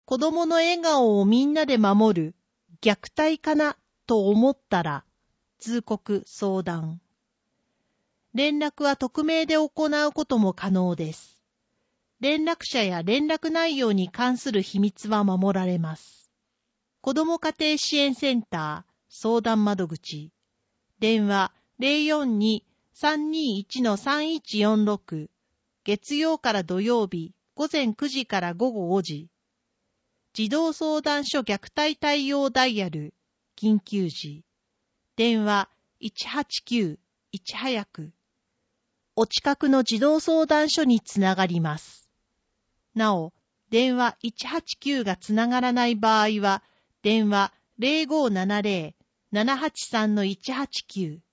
子供の笑顔をみんなで守る虐待かなと思ったら通告相談。連絡は匿名で行うことも可能です。連絡者や連絡内容に関する秘密は守られます。子ども家庭支援センター相談窓口。電話 042-321-3146 月曜から土曜日午前9時から午後5時。児童相談所虐待対応ダイヤル緊急時。電話 189-いち早く。お近くの児童相談所につながります。なお、電話189がつながらない場合は、電話 0570-783-189